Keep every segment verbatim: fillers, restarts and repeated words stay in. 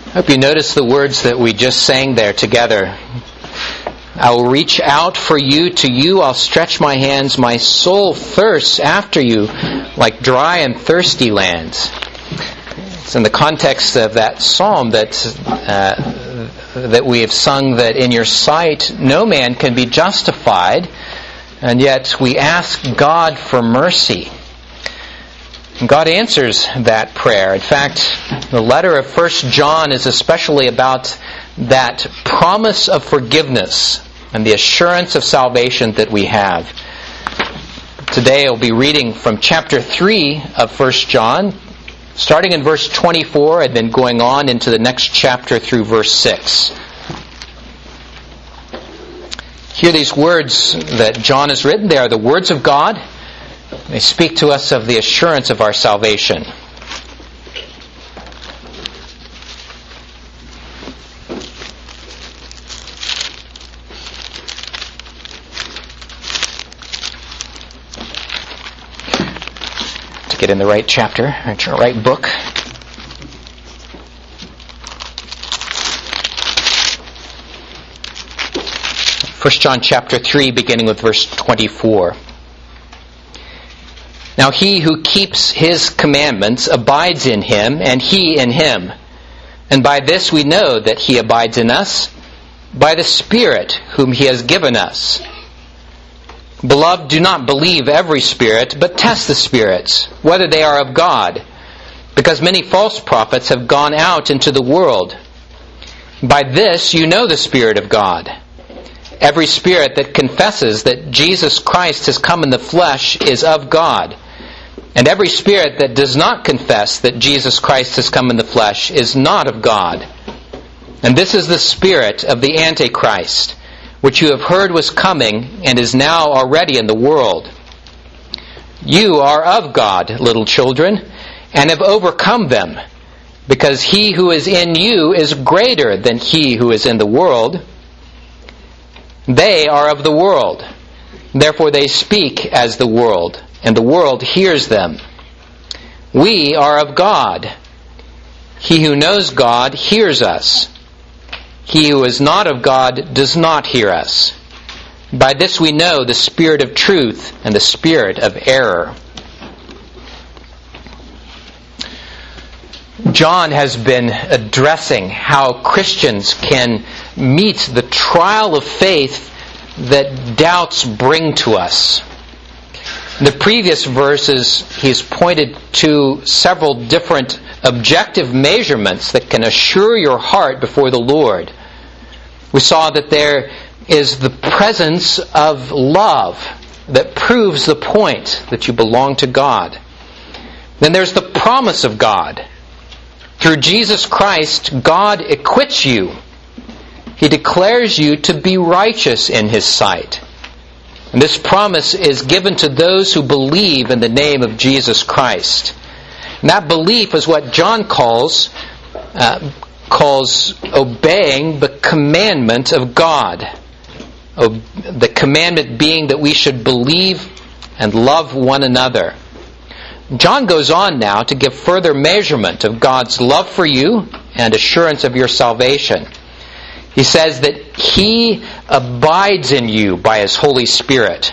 I hope you notice the words that we just sang there together. I will reach out for you, to you I'll stretch my hands, my soul thirsts after you like dry and thirsty lands. It's in the context of that psalm that uh, that we have sung, that in your sight no man can be justified, and yet we ask God for mercy. And God answers that prayer. In fact, the letter of First John is especially about that promise of forgiveness and the assurance of salvation that we have. Today I'll be reading from chapter three of First John, starting in verse twenty-four and then going on into the next chapter through verse six. Hear these words that John has written. They are the words of God. They speak to us of the assurance of our salvation. To get in the right chapter, right book. First John chapter three, beginning with verse twenty-four. Now he who keeps his commandments abides in him, and he in him. And by this we know that he abides in us, by the Spirit whom he has given us. Beloved, do not believe every spirit, but test the spirits, whether they are of God, because many false prophets have gone out into the world. By this you know the Spirit of God. Every spirit that confesses that Jesus Christ has come in the flesh is of God. And every spirit that does not confess that Jesus Christ has come in the flesh is not of God. And this is the spirit of the Antichrist, which you have heard was coming and is now already in the world. You are of God, little children, and have overcome them, because he who is in you is greater than he who is in the world. They are of the world, therefore they speak as the world, and the world hears them. We are of God. He who knows God hears us. He who is not of God does not hear us. By this we know the spirit of truth and the spirit of error. John has been addressing how Christians can meet the trial of faith that doubts bring to us. In the previous verses, he's pointed to several different objective measurements that can assure your heart before the Lord. We saw that there is the presence of love that proves the point that you belong to God. Then there's the promise of God. Through Jesus Christ, God acquits you. He declares you to be righteous in His sight. And this promise is given to those who believe in the name of Jesus Christ. And that belief is what John calls uh, calls obeying the commandment of God. O- the commandment being that we should believe and love one another. John goes on now to give further measurement of God's love for you and assurance of your salvation. He says that He abides in you by His Holy Spirit.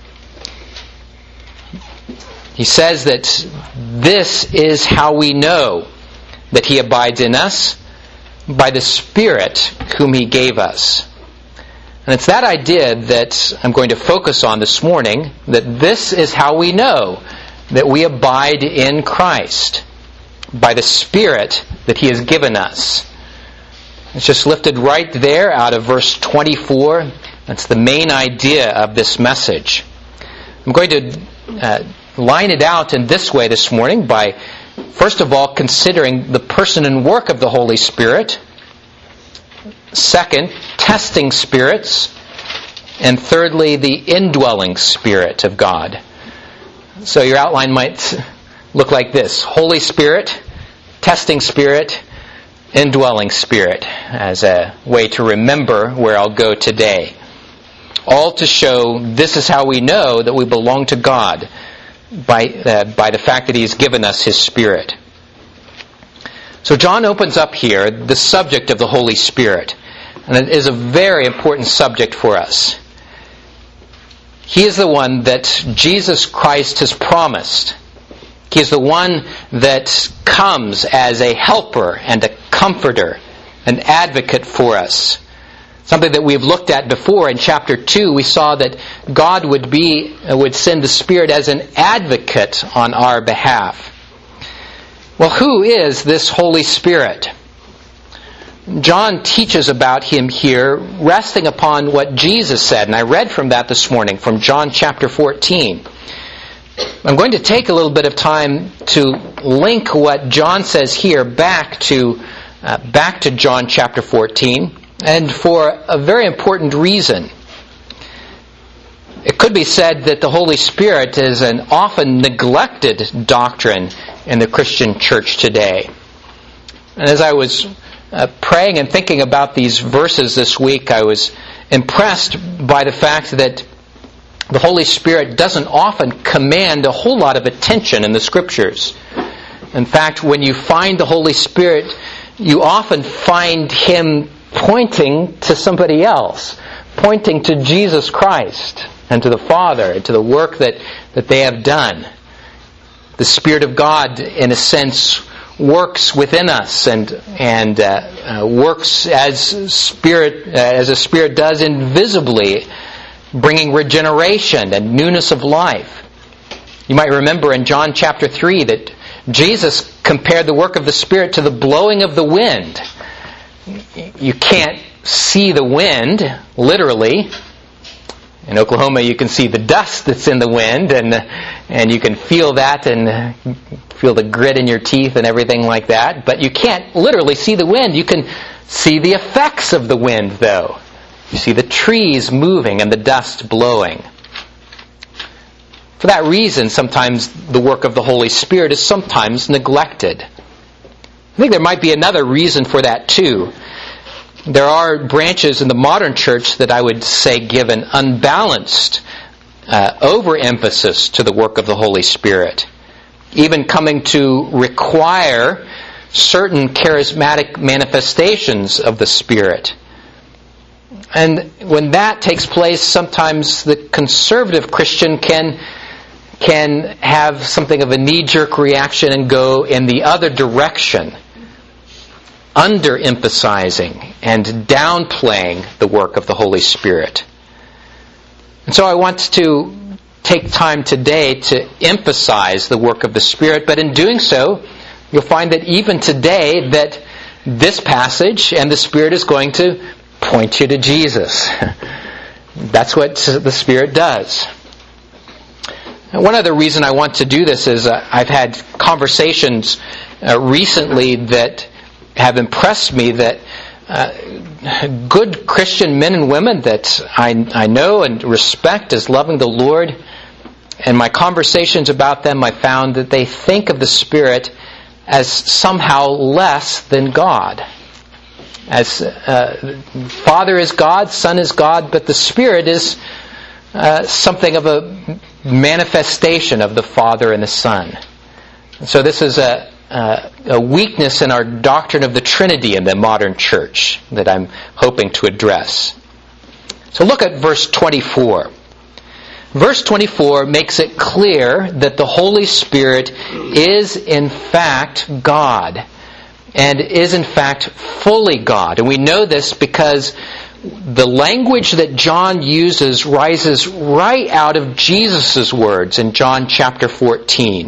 He says that this is how we know that He abides in us, by the Spirit whom He gave us. And it's that idea that I'm going to focus on this morning, that this is how we know that we abide in Christ, by the Spirit that He has given us. It's just lifted right there out of verse twenty-four. That's the main idea of this message. I'm going to uh, line it out in this way this morning by, first of all, considering the person and work of the Holy Spirit. Second, testing spirits. And thirdly, the indwelling Spirit of God. So your outline might look like this: Holy Spirit, testing Spirit, indwelling Spirit, as a way to remember where I'll go today. All to show this is how we know that we belong to God, by uh, by the fact that He's given us His Spirit. So John opens up here the subject of the Holy Spirit. And it is a very important subject for us. He is the one that Jesus Christ has promised. He is the one that comes as a helper and a comforter, an advocate for us. Something that we've looked at before in chapter two, we saw that God would be would send the Spirit as an advocate on our behalf. Well, who is this Holy Spirit? John teaches about Him here, resting upon what Jesus said, and I read from that this morning, from John chapter fourteen. I'm going to take a little bit of time to link what John says here back to uh, back to John chapter fourteen, and for a very important reason. It could be said that the Holy Spirit is an often neglected doctrine in the Christian church today. And as I was uh, praying and thinking about these verses this week, I was impressed by the fact that the Holy Spirit doesn't often command a whole lot of attention in the Scriptures. In fact, when you find the Holy Spirit, you often find Him pointing to somebody else, pointing to Jesus Christ and to the Father and to the work that, that they have done. The Spirit of God, in a sense, works within us and and uh, uh, works as Spirit uh, as a Spirit does invisibly, bringing regeneration and newness of life. You might remember in John chapter three that Jesus compared the work of the Spirit to the blowing of the wind. You can't see the wind, literally. In Oklahoma, you can see the dust that's in the wind, and and you can feel that and feel the grit in your teeth and everything like that. But you can't literally see the wind. You can see the effects of the wind, though. You see the trees moving and the dust blowing. For that reason, sometimes the work of the Holy Spirit is sometimes neglected. I think there might be another reason for that too. There are branches in the modern church that I would say give an unbalanced uh, overemphasis to the work of the Holy Spirit, even coming to require certain charismatic manifestations of the Spirit. And when that takes place, sometimes the conservative Christian can can have something of a knee-jerk reaction and go in the other direction, underemphasizing and downplaying the work of the Holy Spirit. And so I want to take time today to emphasize the work of the Spirit, but in doing so, you'll find that even today that this passage and the Spirit is going to point you to Jesus. That's what the Spirit does. And one other reason I want to do this is uh, I've had conversations uh, recently that have impressed me that uh, good Christian men and women that I, I know and respect as loving the Lord, and my conversations about them, I found that they think of the Spirit as somehow less than God. As uh, Father is God, Son is God, but the Spirit is uh, something of a manifestation of the Father and the Son. And so this is a Uh, a weakness in our doctrine of the Trinity in the modern church that I'm hoping to address. So look at verse twenty-four. Verse twenty-four makes it clear that the Holy Spirit is in fact God, and is in fact fully God. And we know this because the language that John uses rises right out of Jesus' words in John chapter fourteen.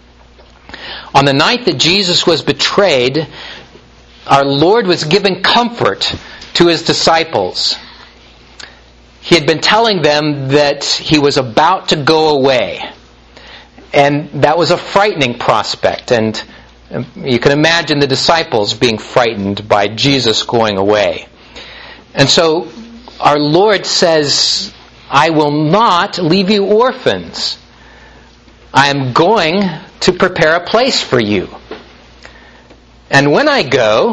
On the night that Jesus was betrayed, our Lord was giving comfort to His disciples. He had been telling them that He was about to go away. And that was a frightening prospect. And you can imagine the disciples being frightened by Jesus going away. And so our Lord says, I will not leave you orphans. I am going to prepare a place for you. And when I go,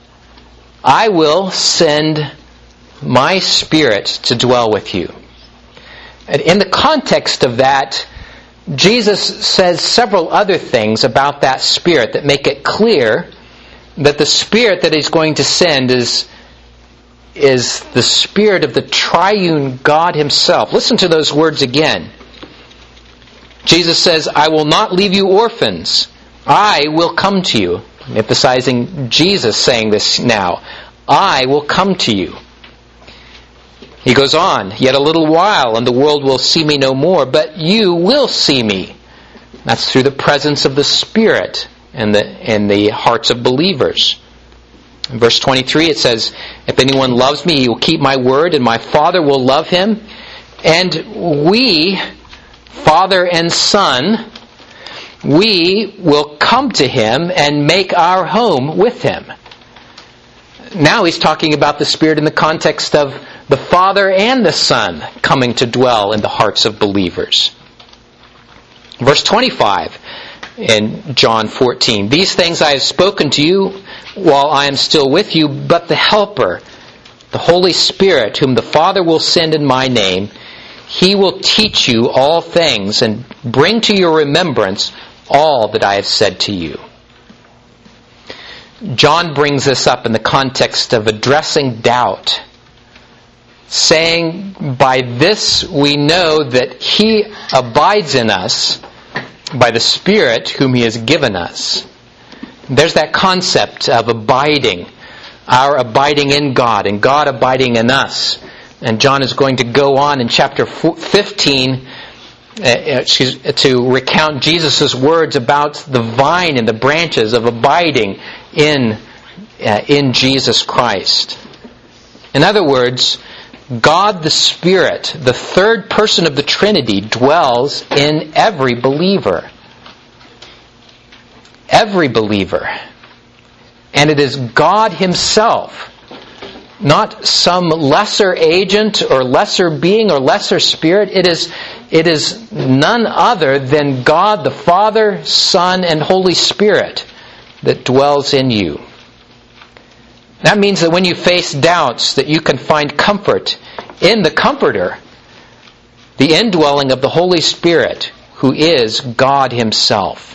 I will send my Spirit to dwell with you. And in the context of that, Jesus says several other things about that Spirit that make it clear that the Spirit that He's going to send is, is the Spirit of the triune God Himself. Listen to those words again. Jesus says, I will not leave you orphans. I will come to you. I'm emphasizing Jesus saying this now. I will come to you. He goes on, yet a little while and the world will see me no more, but you will see me. That's through the presence of the Spirit in the, in the hearts of believers. In verse twenty-three it says, if anyone loves me, he will keep my word, and my Father will love him. And we, Father and Son, we will come to him and make our home with him. Now he's talking about the Spirit in the context of the Father and the Son coming to dwell in the hearts of believers. Verse twenty-five in John fourteen. These things I have spoken to you while I am still with you, but the Helper, the Holy Spirit, whom the Father will send in my name, He will teach you all things and bring to your remembrance all that I have said to you. John brings this up in the context of addressing doubt, saying, by this we know that He abides in us by the Spirit whom He has given us. There's that concept of abiding, our abiding in God and God abiding in us. And John is going to go on in chapter fifteen uh, to recount Jesus' words about the vine and the branches of abiding in, uh, in Jesus Christ. In other words, God the Spirit, the third person of the Trinity, dwells in every believer. Every believer. And it is God Himself, not some lesser agent or lesser being or lesser spirit. It is, it is none other than God the Father, Son, and Holy Spirit that dwells in you. That means that when you face doubts, that you can find comfort in the Comforter, the indwelling of the Holy Spirit, who is God Himself.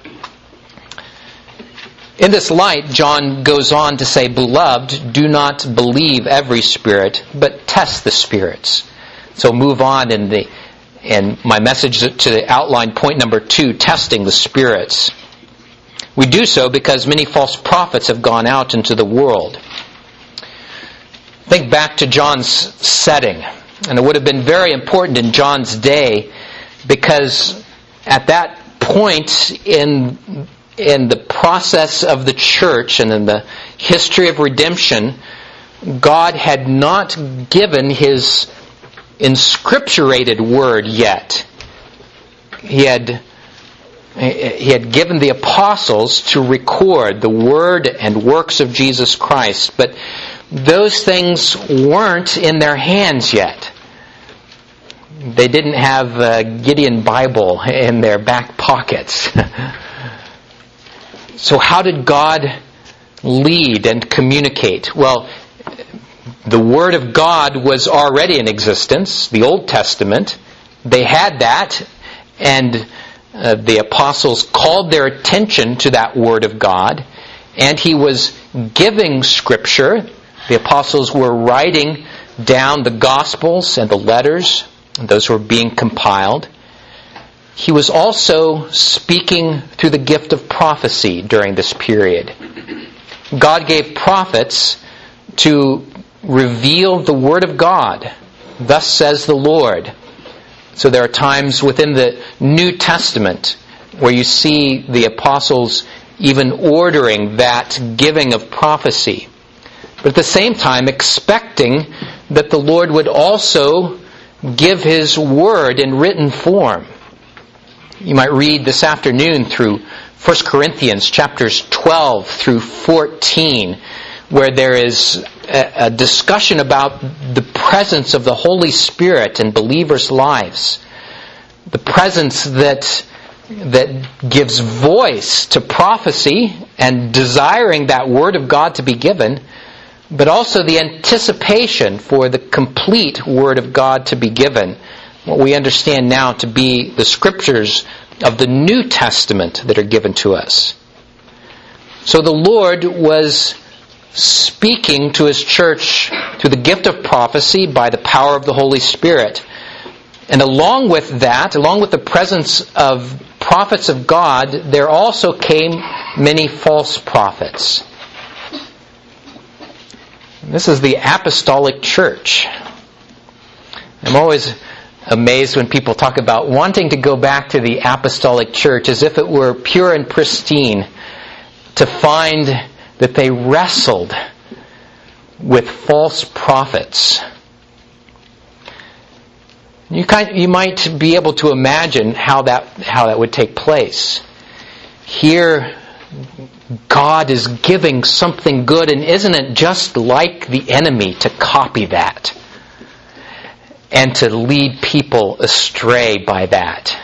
In this light, John goes on to say, Beloved, do not believe every spirit, but test the spirits. So move on in the in my message to the outline point number two, testing the spirits. We do so because many false prophets have gone out into the world. Think back to John's setting. And it would have been very important in John's day, because at that point in in the process of the church and in the history of redemption, God had not given His inscripturated word yet. He had He had given the apostles to record the word and works of Jesus Christ, but those things weren't in their hands yet. They didn't have a Gideon Bible in their back pockets. So how did God lead and communicate? Well, the Word of God was already in existence, the Old Testament. They had that, and uh, the apostles called their attention to that Word of God, and He was giving Scripture. The apostles were writing down the Gospels and the letters, and those were being compiled. He was also speaking through the gift of prophecy during this period. God gave prophets to reveal the Word of God. Thus says the Lord. So there are times within the New Testament where you see the apostles even ordering that giving of prophecy. But at the same time expecting that the Lord would also give His Word in written form. You might read this afternoon through First Corinthians chapters twelve through fourteen, where there is a, a discussion about the presence of the Holy Spirit in believers' lives. The presence that that gives voice to prophecy and desiring that Word of God to be given, but also the anticipation for the complete Word of God to be given. What we understand now to be the Scriptures of the New Testament that are given to us. So the Lord was speaking to His church through the gift of prophecy by the power of the Holy Spirit. And along with that, along with the presence of prophets of God, there also came many false prophets. This is the apostolic church. I'm always amazed when people talk about wanting to go back to the apostolic church as if it were pure and pristine, to find that they wrestled with false prophets. You kind, you might be able to imagine how that how that would take place. Here, God is giving something good, and isn't it just like the enemy to copy that and to lead people astray by that?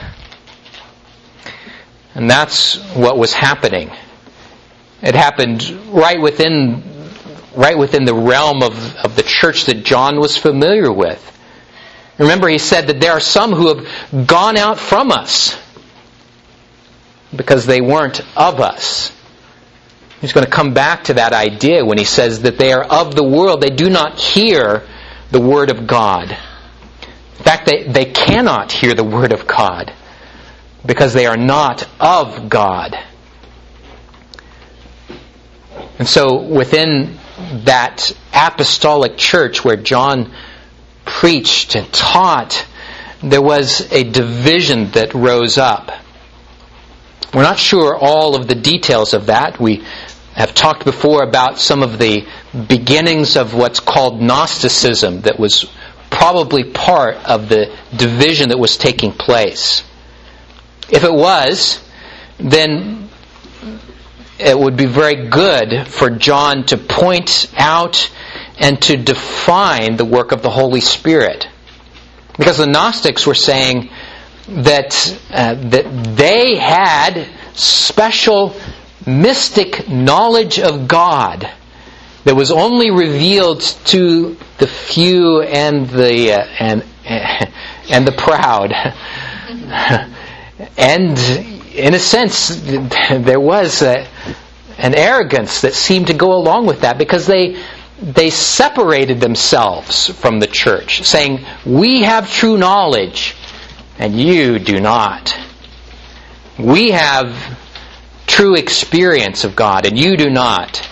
And that's what was happening. It happened right within right within the realm of, of the church that John was familiar with. Remember, he said that there are some who have gone out from us because they weren't of us. He's going to come back to that idea when he says that they are of the world. They do not hear the Word of God. In fact, they, they cannot hear the Word of God because they are not of God. And so within that apostolic church where John preached and taught, there was a division that rose up. We're not sure all of the details of that. We have talked before about some of the beginnings of what's called Gnosticism that was probably part of the division that was taking place. If it was, then it would be very good for John to point out and to define the work of the Holy Spirit. Because the Gnostics were saying that uh, that they had special mystic knowledge of God that was only revealed to the few and the uh, and and the proud. And in a sense, there was a, an arrogance that seemed to go along with that, because they they separated themselves from the church, saying, "We have true knowledge, and you do not. We have true experience of God, and you do not."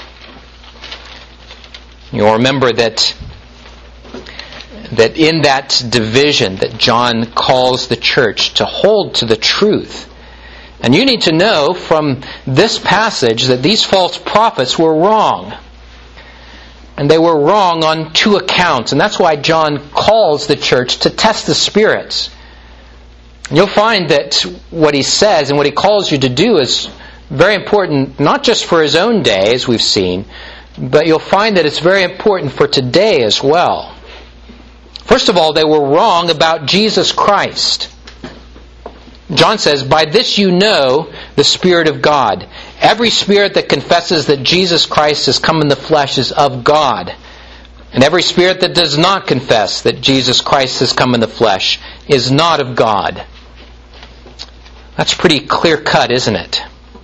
You'll remember that that in that division that John calls the church to hold to the truth. And you need to know from this passage that these false prophets were wrong. And they were wrong on two accounts. And that's why John calls the church to test the spirits. And you'll find that what he says and what he calls you to do is very important, not just for his own day, as we've seen, but you'll find that it's very important for today as well. First of all, they were wrong about Jesus Christ. John says, "By this you know the Spirit of God. Every spirit that confesses that Jesus Christ has come in the flesh is of God. And every spirit that does not confess that Jesus Christ has come in the flesh is not of God." That's pretty clear-cut, isn't it?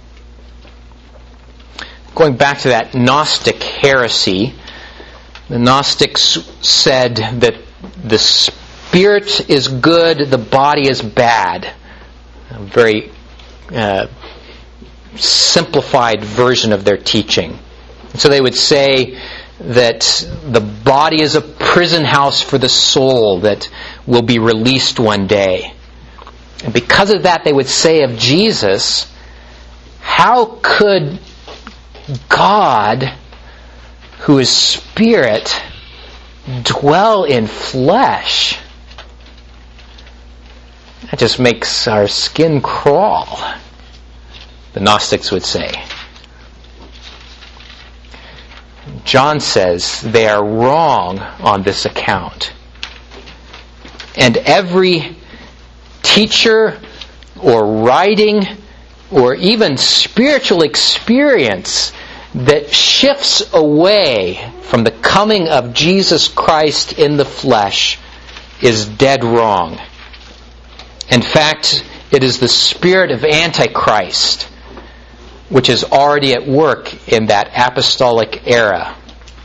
Going back to that Gnostic heresy, the Gnostics said that the spirit is good, the body is bad. A very uh, simplified version of their teaching. So they would say that the body is a prison house for the soul that will be released one day. And because of that, they would say of Jesus, how could God, who is spirit, dwell in flesh? That just makes our skin crawl, the Gnostics would say. John says they are wrong on this account. And every teacher or writing or even spiritual experience that shifts away from the coming of Jesus Christ in the flesh is dead wrong. In fact, it is the spirit of Antichrist which is already at work in that apostolic era.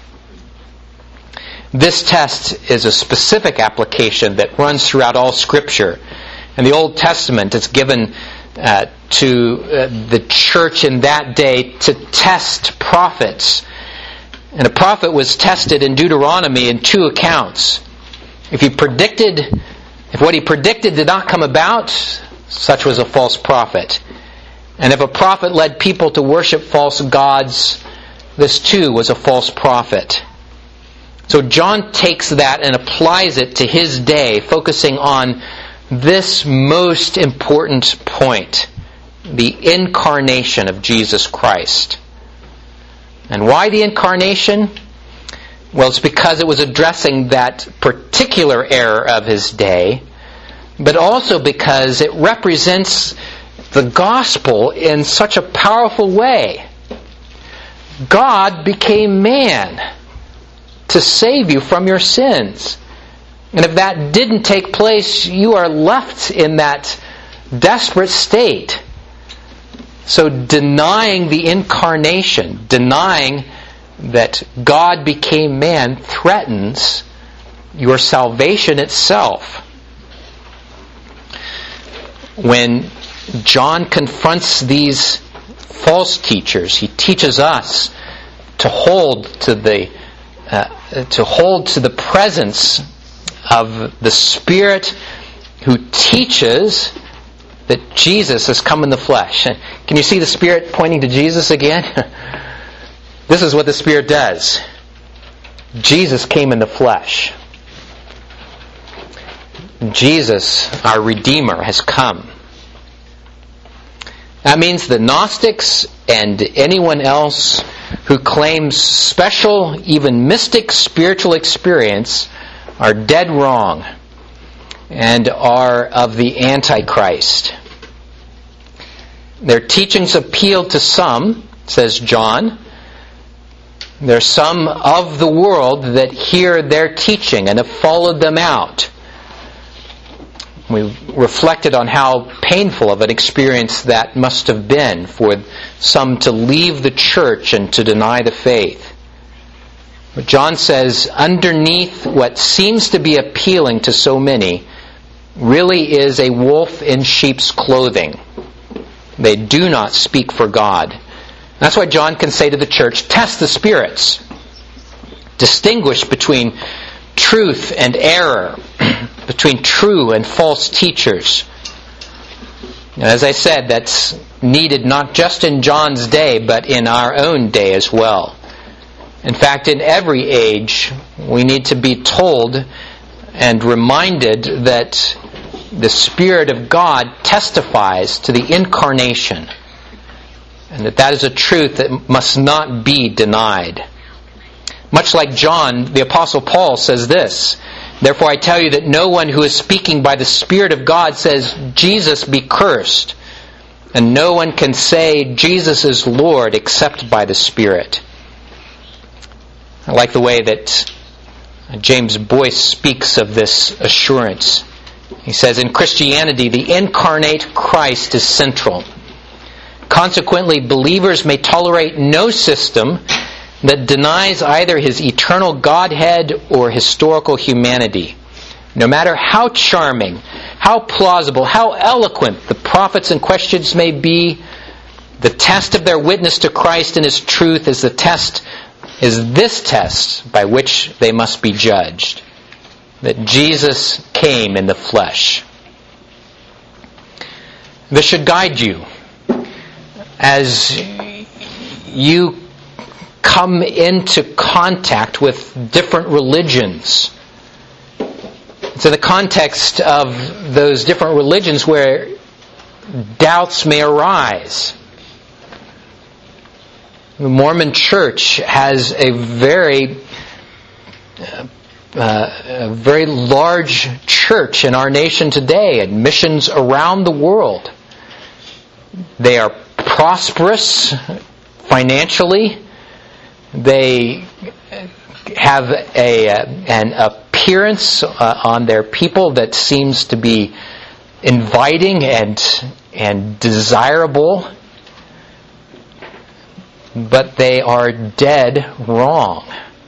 This test is a specific application that runs throughout all Scripture. In the Old Testament, it's given uh, to uh, the church in that day to test prophets. And a prophet was tested in Deuteronomy in two accounts. If he predicted, if what he predicted did not come about, such was a false prophet. And if a prophet led people to worship false gods, this too was a false prophet. So John takes that and applies it to his day, focusing on this most important point, the incarnation of Jesus Christ. And why the incarnation? Well, it's because it was addressing that particular error of his day, but also because it represents the gospel in such a powerful way. God became man to save you from your sins. And if that didn't take place, you are left in that desperate state. So denying the incarnation, denying that God became man, threatens your salvation itself. When John confronts these false teachers, he teaches us to hold to the uh, to hold to the presence of the Spirit who teaches that Jesus has come in the flesh. Can you see the Spirit pointing to Jesus again? This is what the Spirit does. Jesus came in the flesh. Jesus, our Redeemer, has come. That means the Gnostics and anyone else who claims special, even mystic spiritual experience are dead wrong and are of the Antichrist. Their teachings appeal to some, says John. There are some of the world that hear their teaching and have followed them out. We reflected on how painful of an experience that must have been for some to leave the church and to deny the faith. But John says, underneath what seems to be appealing to so many, really is a wolf in sheep's clothing. They do not speak for God. That's why John can say to the church, test the spirits. Distinguish between truth and error, between true and false teachers. And as I said, that's needed not just in John's day, but in our own day as well. In fact, in every age, we need to be told and reminded that the Spirit of God testifies to the incarnation, and that that is a truth that must not be denied. Much like John, the Apostle Paul says this, therefore I tell you that no one who is speaking by the Spirit of God says, Jesus be cursed. And no one can say, Jesus is Lord, except by the Spirit. I like the way that James Boyce speaks of this assurance. He says, in Christianity, the incarnate Christ is central. Consequently, believers may tolerate no system that denies either his eternal Godhead or historical humanity. No matter how charming, how plausible, how eloquent the prophets in questions may be, the test of their witness to Christ and His truth is the test, is this test by which they must be judged. That Jesus came in the flesh. This should guide you as you come into contact with different religions. It's in the context of those different religions where doubts may arise. The Mormon Church has a very, uh, a very large church in our nation today, and missions around the world. They are prosperous financially. They have a an appearance uh, on their people that seems to be inviting and and desirable. but they are dead wrong.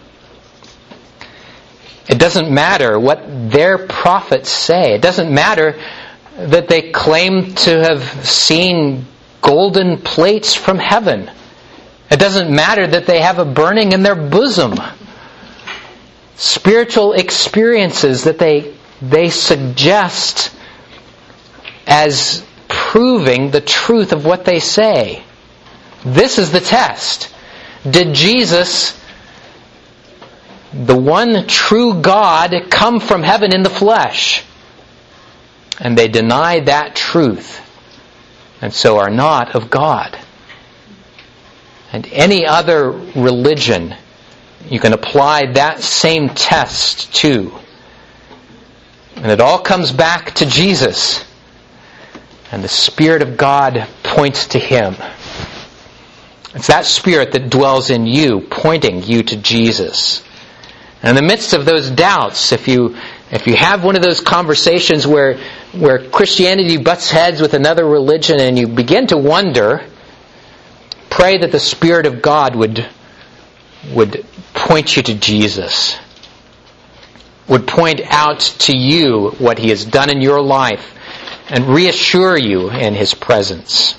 It doesn't matter what their prophets say. It doesn't matter that they claim to have seen golden plates from heaven. It doesn't matter that they have a burning in their bosom. Spiritual experiences that they they suggest as proving the truth of what they say. This is the test. Did Jesus, the one true God, come from heaven in the flesh? And they deny that truth, and so are not of God. And any other religion, you can apply that same test to. And it all comes back to Jesus. And the Spirit of God points to Him. It's that Spirit that dwells in you, pointing you to Jesus. And in the midst of those doubts, if you if you have one of those conversations where where Christianity butts heads with another religion and you begin to wonder, pray that the Spirit of God would would point you to Jesus. Would point out to you what He has done in your life and reassure you in His presence.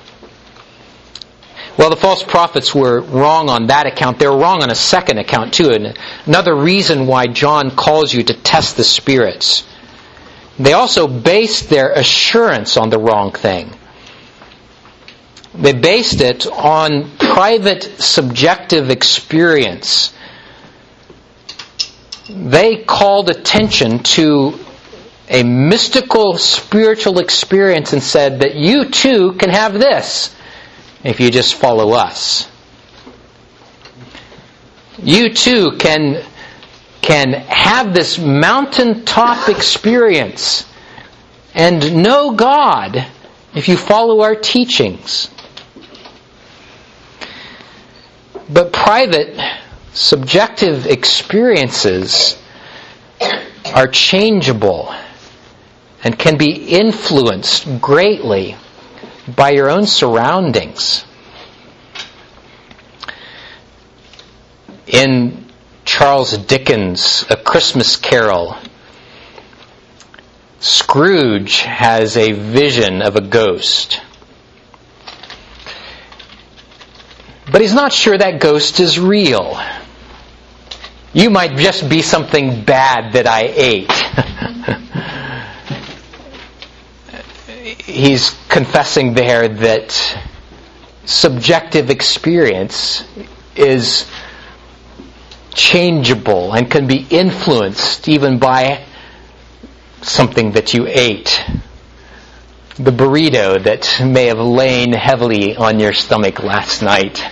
Well, the false prophets were wrong on that account. They were wrong on a second account too. And another reason why John calls you to test the spirits. They also based their assurance on the wrong thing. They based it on private, subjective experience. They called attention to a mystical spiritual experience and said that you too can have this if you just follow us. You too can, can have this mountaintop experience and know God if you follow our teachings. But private, subjective experiences are changeable and can be influenced greatly by your own surroundings. In Charles Dickens' A Christmas Carol, Scrooge has a vision of a ghost. But he's not sure that ghost is real. You might just be something bad that I ate. He's confessing there that subjective experience is changeable and can be influenced even by something that you ate. The burrito that may have lain heavily on your stomach last night.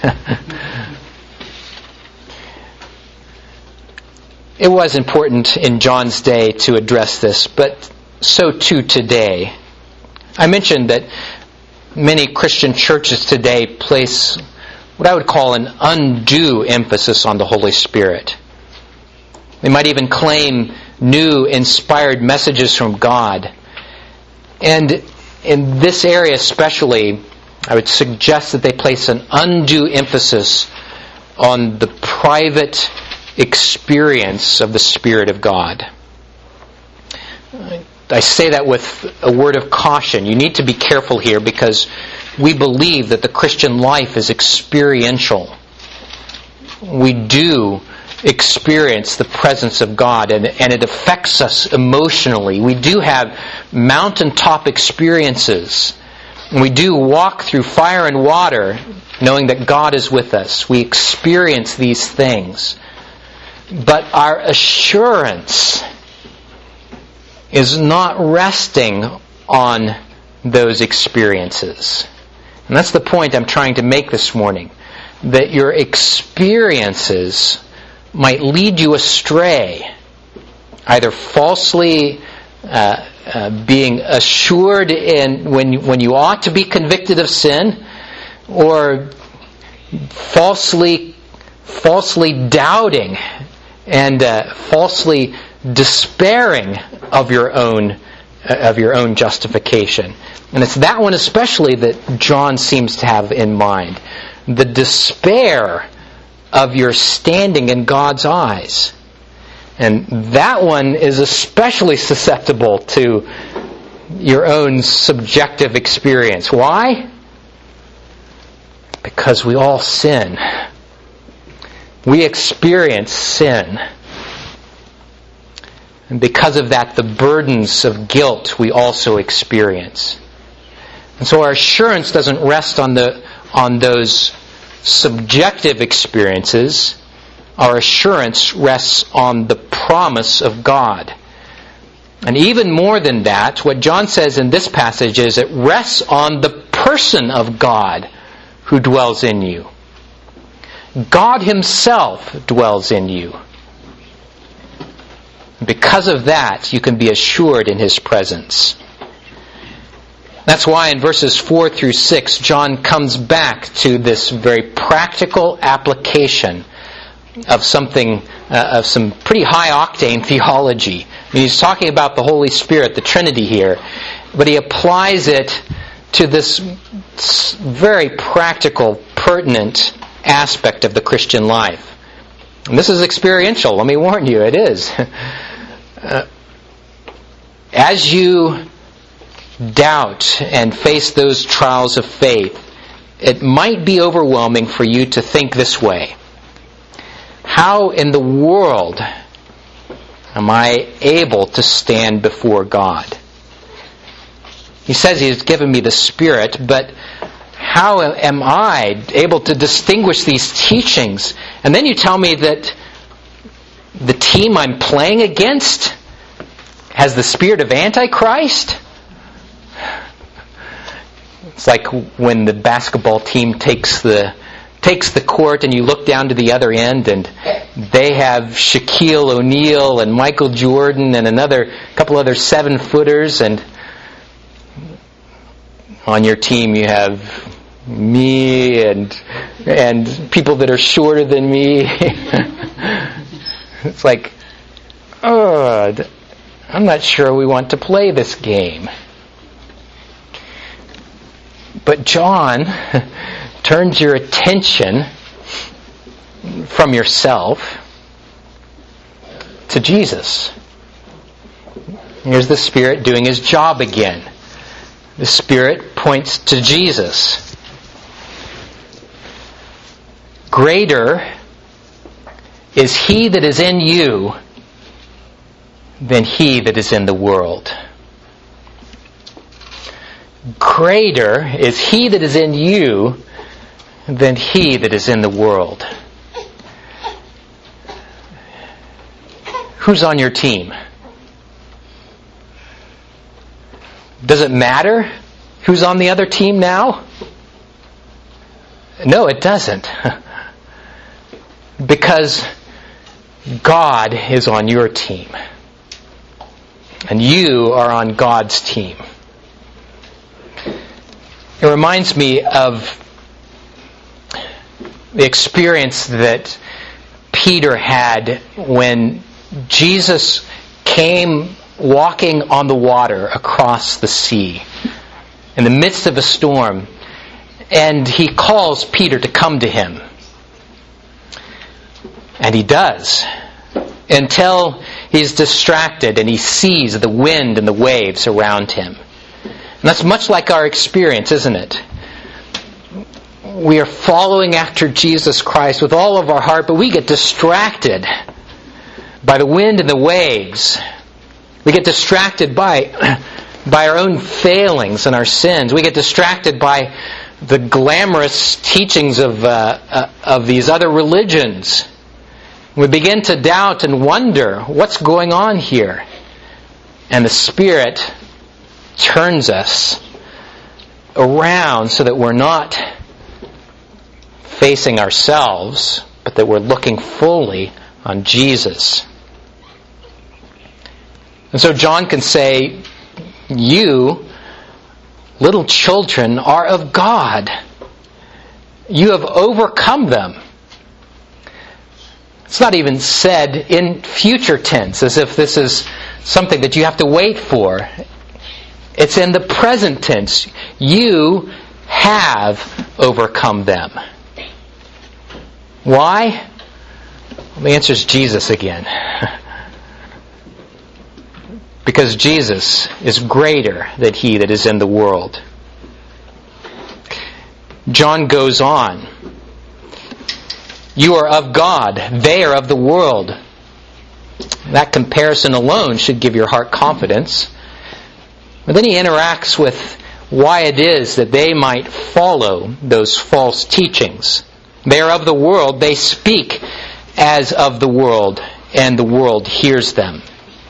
It was important in John's day to address this, but so too today. I mentioned that many Christian churches today place what I would call an undue emphasis on the Holy Spirit. They might even claim new inspired messages from God. And in this area especially, I would suggest that they place an undue emphasis on the private experience of the Spirit of God. I say that with a word of caution. You need to be careful here because we believe that the Christian life is experiential. We do experience the presence of God and, and it affects us emotionally. We do have mountaintop experiences. We do walk through fire and water knowing that God is with us. We experience these things. But our assurance is not resting on those experiences. And that's the point I'm trying to make this morning. That your experiences might lead you astray, either falsely uh, uh, being assured in when when you ought to be convicted of sin, or falsely falsely doubting and uh, falsely despairing of your own of your own justification. And it's that one especially that John seems to have in mind. The despair of your standing in God's eyes. And that one is especially susceptible to your own subjective experience. Why? Because we all sin. We experience sin. And because of that, the burdens of guilt we also experience. And so our assurance doesn't rest on the on those subjective experiences. Our assurance rests on the promise of God. And even more than that, what John says in this passage is it rests on the person of God who dwells in you. God Himself dwells in you. Because of that, you can be assured in His presence. That's why in verses four through six, John comes back to this very practical application of something, uh, of some pretty high-octane theology. I mean, he's talking about the Holy Spirit, the Trinity here, but he applies it to this very practical, pertinent aspect of the Christian life. And this is experiential, let me warn you, it is. Uh, as you doubt and face those trials of faith, it might be overwhelming for you to think this way. How in the world am I able to stand before God? He says He has given me the Spirit, but how am I able to distinguish these teachings? And then you tell me that the team I'm playing against has the spirit of Antichrist? It's like when the basketball team takes the takes the court and you look down to the other end and they have Shaquille O'Neal and Michael Jordan and another couple other seven-footers, and on your team you have me and and people that are shorter than me. It's like, oh, I'm not sure we want to play this game. But John turns your attention from yourself to Jesus. Here's the Spirit doing His job again. The Spirit points to Jesus. Greater is He that is in you than he that is in the world. Greater is He that is in you than he that is in the world. Who's on your team? Does it matter who's on the other team now? No, it doesn't. Because God is on your team. And you are on God's team. It reminds me of the experience that Peter had when Jesus came walking on the water across the sea in the midst of a storm, and He calls Peter to come to Him. And he does, until he's distracted and he sees the wind and the waves around him. And that's much like our experience, isn't it? We are following after Jesus Christ with all of our heart, but we get distracted by the wind and the waves. We get distracted by, by our own failings and our sins. We get distracted by the glamorous teachings of, uh, uh, of these other religions. We begin to doubt and wonder, what's going on here? And the Spirit turns us around so that we're not facing ourselves, but that we're looking fully on Jesus. And so John can say, you, little children, are of God. You have overcome them. It's not even said in future tense, as if this is something that you have to wait for. It's in the present tense. You have overcome them. Why? Well, the answer is Jesus again. Because Jesus is greater than he that is in the world. John goes on. You are of God. They are of the world. That comparison alone should give your heart confidence. But then he interacts with why it is that they might follow those false teachings. They are of the world. They speak as of the world, and the world hears them.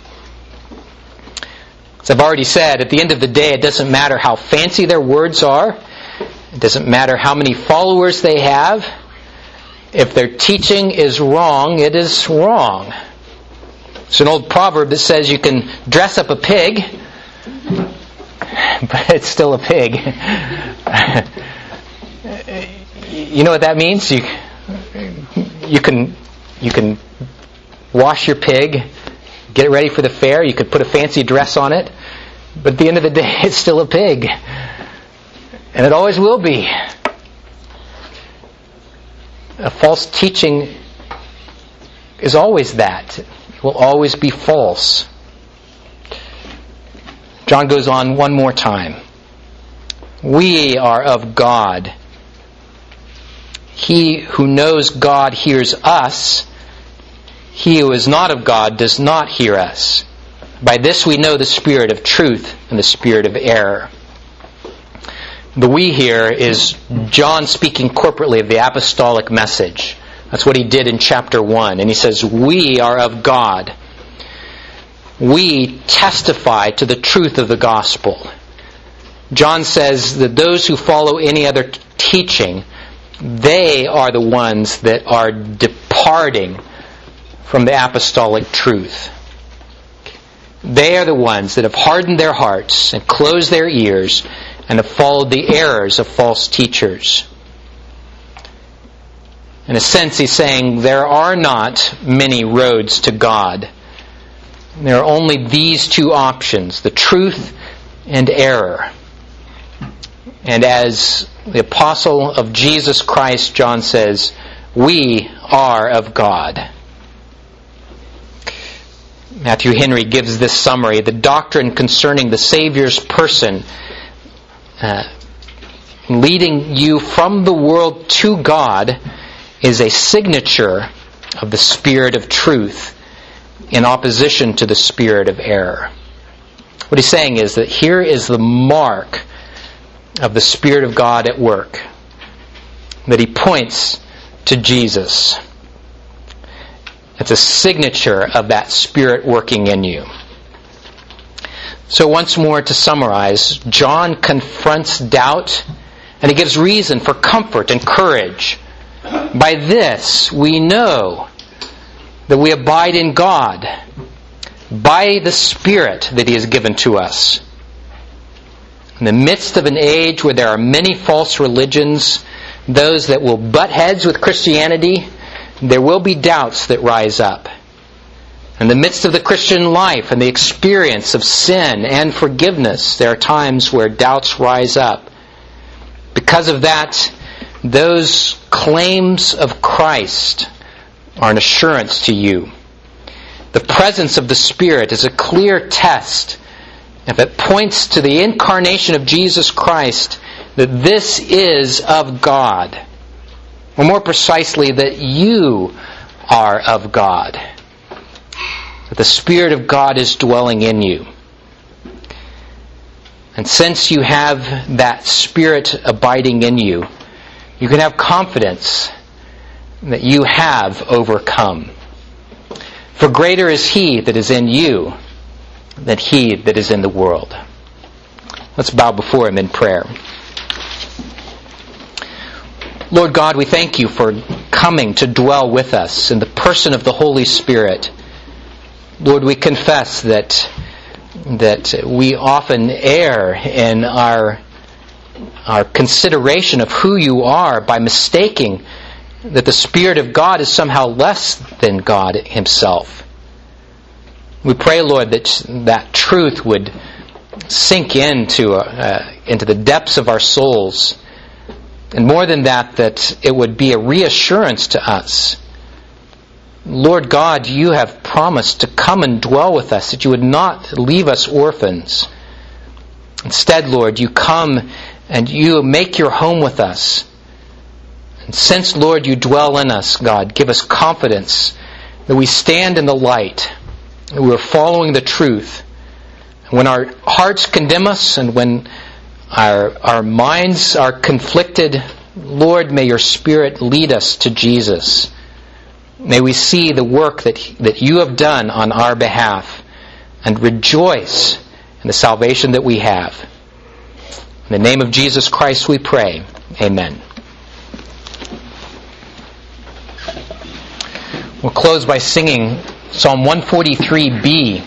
As I've already said, at the end of the day, it doesn't matter how fancy their words are. It doesn't matter how many followers they have. If their teaching is wrong, it is wrong. It's an old proverb that says you can dress up a pig, but it's still a pig. You know what that means? You, you can you can wash your pig, get it ready for the fair. You could put a fancy dress on it, but at the end of the day, it's still a pig, and it always will be. A false teaching is always that. It will always be false. John goes on one more time. We are of God. He who knows God hears us. He who is not of God does not hear us. By this we know the spirit of truth and the spirit of error. The we here is John speaking corporately of the apostolic message. That's what he did in chapter one. And he says, we are of God. We testify to the truth of the gospel. John says that those who follow any other teaching, they are the ones that are departing from the apostolic truth. They are the ones that have hardened their hearts and closed their ears and have followed the errors of false teachers. In a sense, he's saying there are not many roads to God. There are only these two options, the truth and error. And as the apostle of Jesus Christ, John says, we are of God. Matthew Henry gives this summary. The doctrine concerning the Savior's person, uh, leading you from the world to God, is a signature of the spirit of truth in opposition to the spirit of error. What he's saying is that here is the mark of the Spirit of God at work, that he points to Jesus. It's a signature of that Spirit working in you. So once more to summarize, John confronts doubt and he gives reason for comfort and courage. By this we know that we abide in God by the Spirit that he has given to us. In the midst of an age where there are many false religions, those that will butt heads with Christianity, there will be doubts that rise up. In the midst of the Christian life and the experience of sin and forgiveness, there are times where doubts rise up. Because of that, those claims of Christ are an assurance to you. The presence of the Spirit is a clear test. If it points to the incarnation of Jesus Christ, that this is of God. Or more precisely, that you are of God. That the Spirit of God is dwelling in you. And since you have that Spirit abiding in you, you can have confidence that you have overcome. For greater is He that is in you than he that is in the world. Let's bow before Him in prayer. Lord God, we thank you for coming to dwell with us in the person of the Holy Spirit. Lord, we confess that that we often err in our our consideration of who you are by mistaking that the Spirit of God is somehow less than God Himself. We pray, Lord, that that truth would sink into uh, into the depths of our souls. And more than that, that it would be a reassurance to us. Lord God, you have promised to come and dwell with us, that you would not leave us orphans. Instead, Lord, you come and you make your home with us. And since, Lord, you dwell in us, God, give us confidence that we stand in the light, that we are following the truth. When our hearts condemn us and when our, our minds are conflicted, Lord, may your Spirit lead us to Jesus. May we see the work that, that you have done on our behalf and rejoice in the salvation that we have. In the name of Jesus Christ we pray. Amen. We'll close by singing Psalm one forty-three B.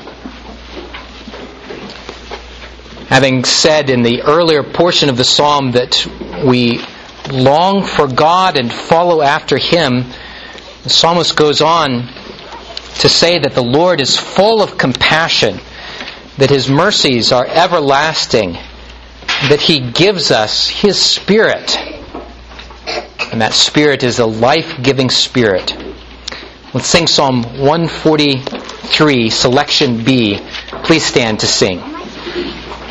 Having said in the earlier portion of the psalm that we long for God and follow after Him, the psalmist goes on to say that the Lord is full of compassion, that His mercies are everlasting, that He gives us His Spirit. And that Spirit is a life-giving Spirit. Let's sing Psalm one forty-three, selection B. Please stand to sing.